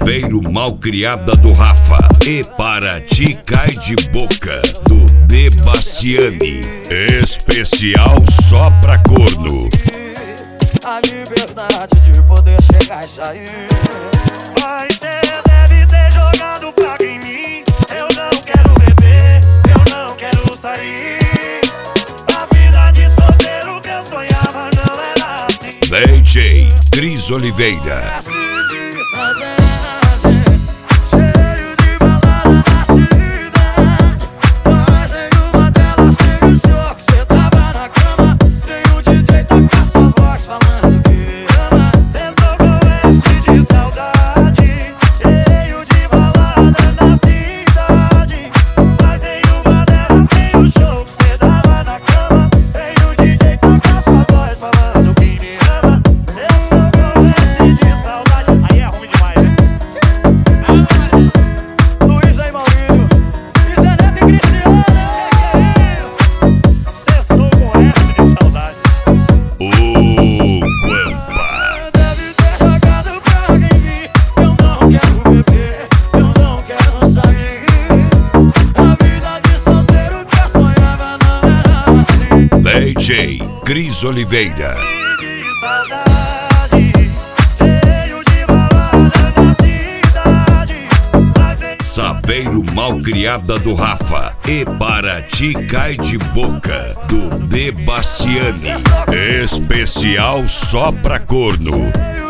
Saveiro Malcriada do Rafa e Para Ti Cai de Boca do De Bastiani. Especial só pra corno. A liberdade de poder chegar e sair. Mas cê deve ter jogado praga em mim. Eu não quero beber, eu não quero sair. A vida de solteiro que eu sonhava não era assim. DJ Cris Oliveira. Cheio de balada na cidade, mas nenhuma delas tem o senhor que cê tava na cama. Nenhum DJ tá com essa voz falando que me ama. Cê só conhece de saudade. Cheio de balada na cidade, mas nenhuma delas tem o show que cê dava na cama. Nenhum DJ tá com essa voz falando que me ama. Cê só conhece de saudade. Aí é ruim demais, né? Luiz aí, Maurício, e Zé Neto e Cristiano. Cê só conhece de saudade. O Guampa. Deve ter jogado praga em mim. Eu não quero beber, eu não quero sair. A vida de solteiro que eu sonhava não era assim. DJ Cris Oliveira. De saudade, cheio de balada na cidade, mas nem Saveiro Malcriada do Rafa e Para Ti Cai de Boca do De Bastiani. Especial só pra corno. Cheio